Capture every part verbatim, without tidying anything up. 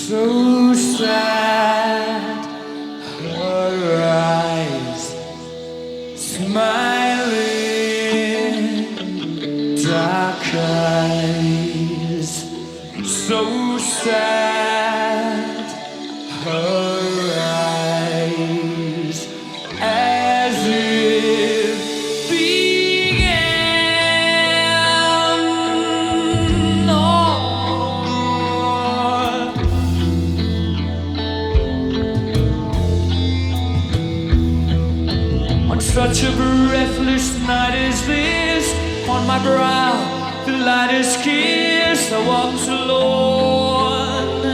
So sad, her eyes smiling, dark eyes. So sad, her eyes, as if began on. On such a breathless night as this, on my brow the lightest kiss, I walked alone.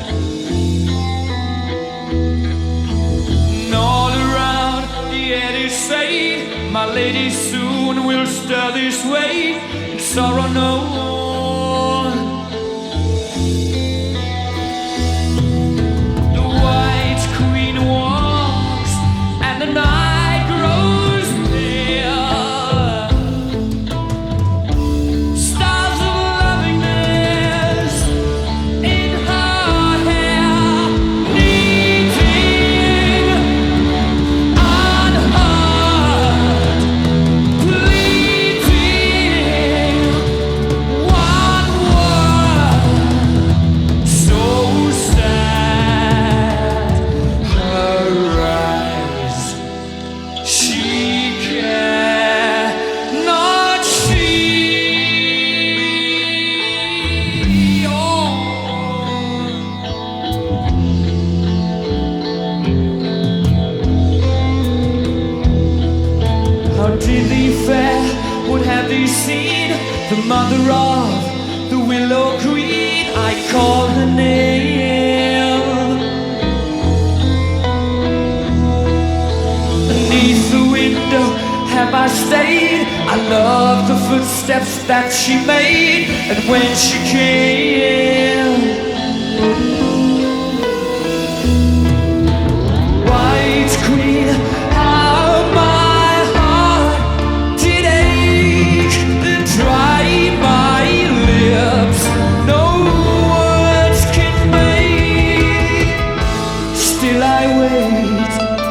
And all around the eddies say, my lady soon will stir this way, and sorrow known. The white queen walks, and the night grows near. Stars of lovingness in her hair, kneading unheard, pleading one word. So sad, her eyes, she cannot see. Oh. How deadly fair would have they seen the mother of the willow queen? I call her name. Beneath the window have I stayed. I love the footsteps that she made, and when she came, white queen, how my heart did ache and dry my lips. No words can make. Still I wait.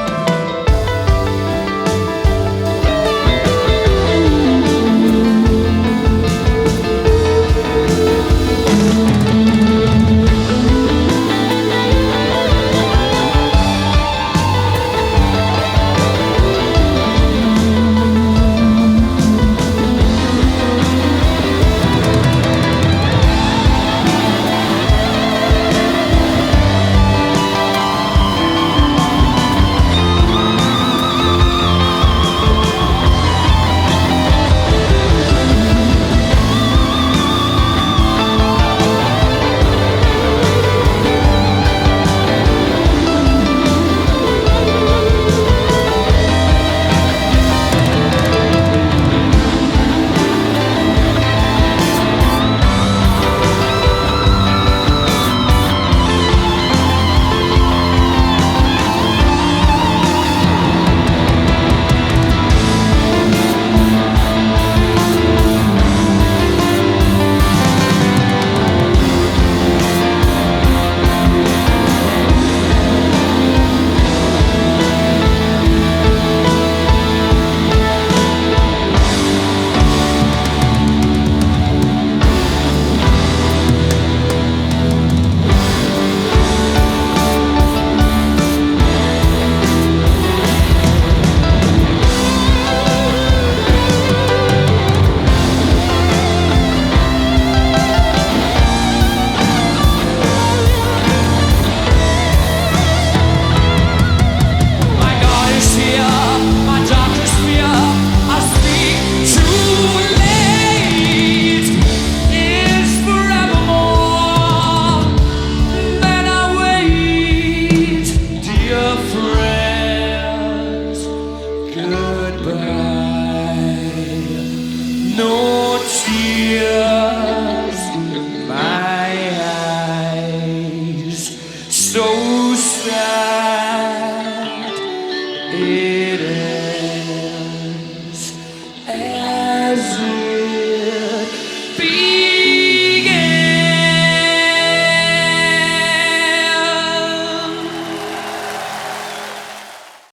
My God is here, my darkest fear. I speak too late. It's forevermore. Then I wait, dear friends. Goodbye. No tears.